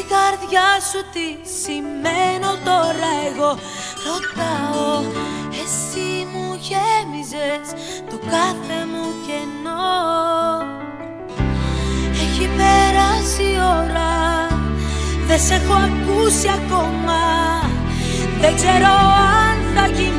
καρδιά σου τι σημαίνω τώρα εγώ. Ρωτάω, εσύ μου γέμιζες το κάθε μου κενό. Έχει περάσει η ώρα, δεν σε έχω ακούσει ακόμα. Δεν ξέρω αν θα κοιμηθώ.